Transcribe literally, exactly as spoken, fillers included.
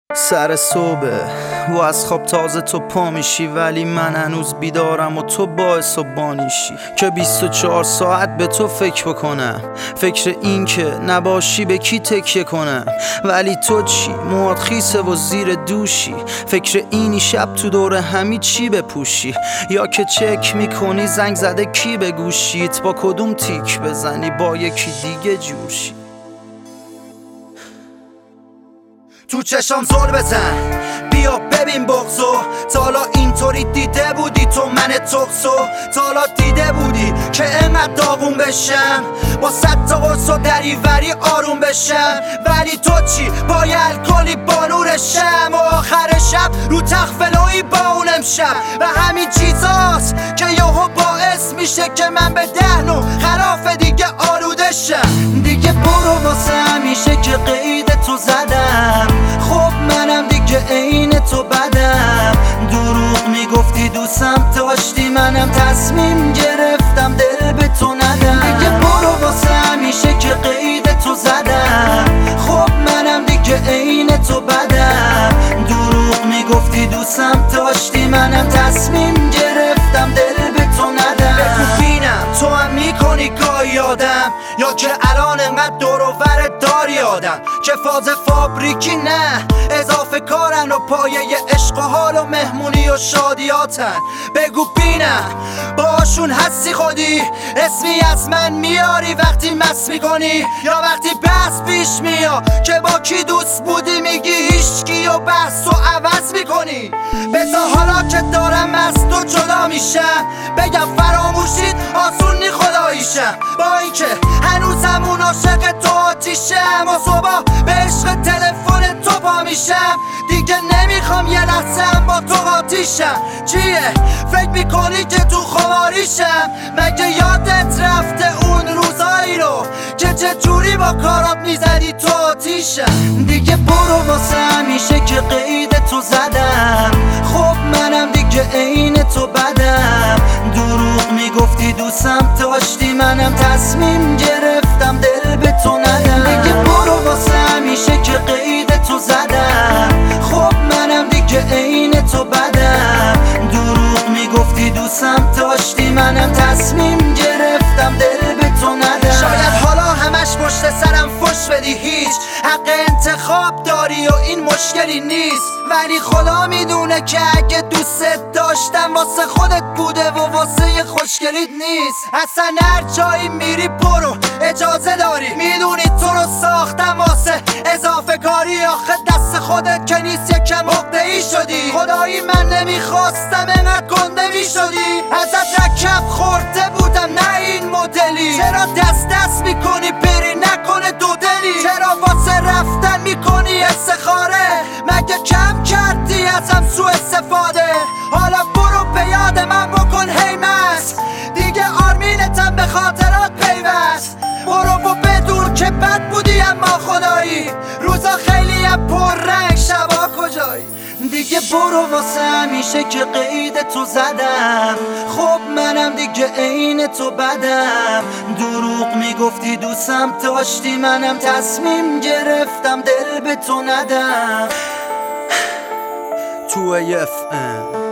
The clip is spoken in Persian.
سر صبح و از خواب تازه تو پا میشی، ولی من هنوز بیدارم و تو باعث و بانیشی که بیست و چهار ساعت به تو فکر بکنم، فکر این که نباشی به کی تکیه کنم. ولی تو چی؟ موات خیسه و زیر دوشی، فکر اینی شب تو دور همی چی بپوشی، یا که چک میکنی زنگ زده کی به گوشیت، با کدوم تیک بزنی با یکی دیگه جوشی. تو چشام زل بزن بیا ببین بغضو، تا حالا اینطوری دیده بودی تو من تقصو؟ تا حالا دیده بودی که انقدر داغون بشم، با صد تا قرص و دریوری آروم بشم؟ ولی تو چی؟ با یه الکلی بالورشم و آخر شب رو تخفلوی با اون امشب. و همین چیزاست که یهو باعث میشه که من به دهنو خلاف دیگه آلوده شم. دیگه برو واسه همیشه که قید تو زدم، خب منم دیگه عین تو بدم. دروغ میگفتی دوستم داشتی، منم تصمیم گرفتم دل به تو ندم. دیگه برو واسه همیشه که قید تو زدم، خب منم دیگه عین تو بدم. دروغ میگفتی دوستم داشتی، منم تصمیم گرفتم دل به تو ندم. بگو بینم تو هم میکنی گاهی آدم، یا که الان انقدر دور و برت داری آدم که فاز فابریکی نه اضافه کارن و پایه عشق و حال و مهمونی و شادیاتن. بگو بینم باشون هستی خودی، اسمی از من میاری وقتی مس میکنی، یا وقتی بحث پیش میاد که با کی دوست بودی میگی هیچکی و بحث و عوض میکنی. بذار حالا که دارم از تو جدا میشم بگم فراموشید آسون نی خداییشم، با اینکه هنوزم اون عاشق تو آتیشم و صبح به عشق تلفن تو پا میشم. دیگه نمیخوام یه لحظه با تو قاطیشم. چیه؟ فکر میکنی که تو خماریشم؟ مگه یادت رفته اون روزایی رو که چجوری با کارات میزدی تو آتیشم؟ دیگه برو واسه همیشه که قید تو زدم، خب منم دیگه عین تو بدم. دروغ میگفتی دوستم داشتی، منم تصمیم گرفتم دل به تو ندم. دیگه برو واسه همیشه که قید تو زدم، خب منم دیگه عین تو بدم. دروغ میگفتی دوستم داشتی، منم تصمیم گرفتم دل به تو ندم. شاید حالا همش پشت سرم فش بدی، هیچ حق انتخاب داری و این مشکلی نیست، ولی خدا میدونه که اگه دوست داشتم واسه خودت بوده و واسه خوشگلیت نیست. اصلا هر جایی میری برو اجازه داری، میدونی تو رو ساختم واسه اضافه کاری. آخه دست خودت که نیست یکم عقده‌ای شدی، خدایی من نمیخواستم انقدر گنده میشدی. ازت رکب خورده بودم نه این مدلی، چرا دست دست میکنی بری نکنه دو دلی؟ چرا واسه رفتن میکنی استخاره؟ مگه کم کردی ازم سو استفاده؟ حالا برو به یاد من بکن هیمس، دیگه آرمینتم به خاطرات پیوست. برو و بدون که بد بودی اما خدایی، روزا خیلی هم پر رنگ شبا کجایی. دیگه برو واسه همیشه که قید تو زدم، خب منم دیگه عین تو بدم. دروغ میگفتی دوستم داشتی، منم تصمیم گرفتم دل به تو ندم. تو اف ام